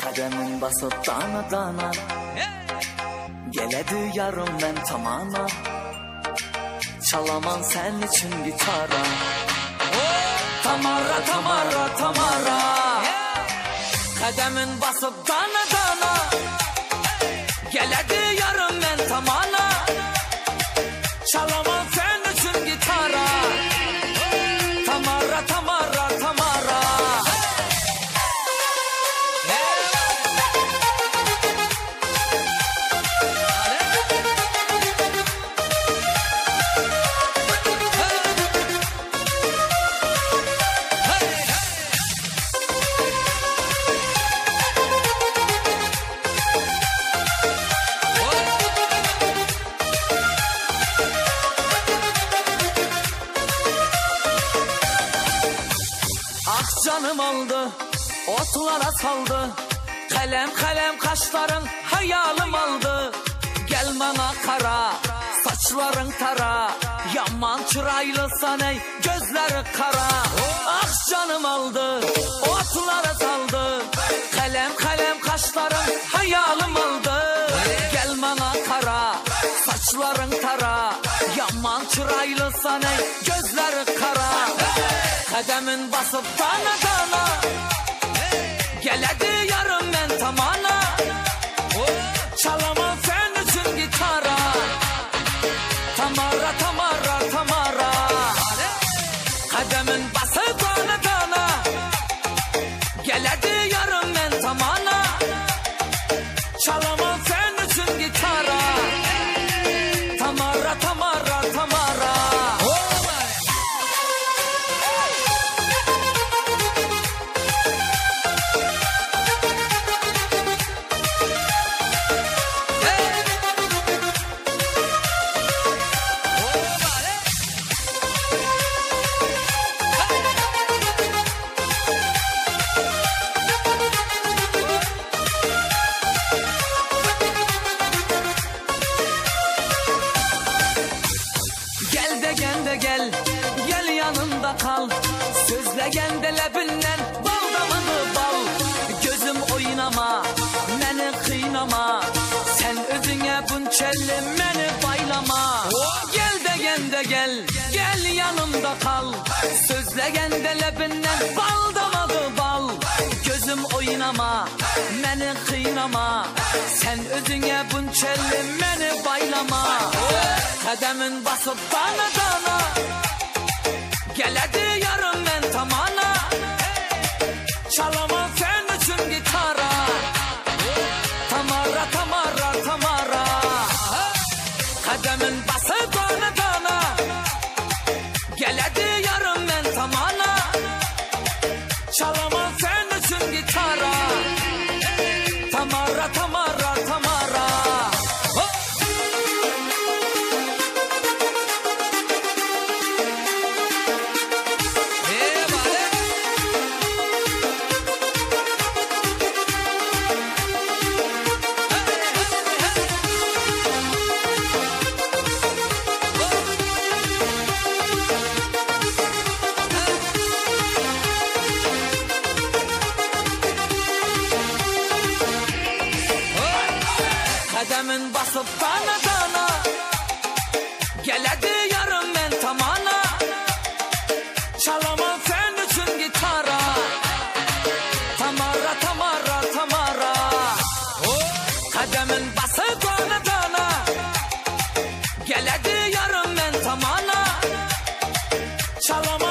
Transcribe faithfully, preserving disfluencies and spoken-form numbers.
Kademin basıp dana dana, geledi yarım ben tamana. Çalamam sen için gitara. Tamara tamara tamara, kademin basıp dana dana, geledi yarım ben tamana. Çalamam sen için gitara. Tamara tamara tamara. Canım aldı, otlara saldı. Kalem kalem kaşların hayalim aldı. Gel bana kara, saçların tara. Yaman çıraylısan ey, gözleri kara. Ah canım aldı, otlara saldı. Kalem kalem kaşların hayalim aldı. Gel bana kara, saçların tara. Yaman çıraylısan ey, gözleri kara. Kademin basıp dana dana, geledi yarım ben tamana. Çalamam sen için gitara. Tamara tamara tamara. Kademin basıp dana dana, geledi yarım ben tamana. Çalamam sen için gitara. Tamara tamara tamara. Gel, gel yanımda kal. Sözlegen de lebinden bal damadı bal. Gözüm oynama, beni kıynama. Sen özüne bunçelli beni baylama. Gel de gel de gel, gel yanımda kal. Sözlegen de lebinden bal damadı bal. Gözüm oynama, beni kıynama. Sen özüne bunçelli beni baylama. Kademin basıp dana dana, geledi yarım ben tamana. Çalamam sen için gitara. Tamara tamara tamara. Kademin basıp dana dana, geledi yarım ben tamana. Çalamam sen için gitara. Tamara tamara tamara. Kademin basıp dana dana, geledi yarım ben tamana. Çalamam sen için gitara. Tamara tamara tamara. Kademin basıp dana dana, geledi yarım ben tamana. Çalamam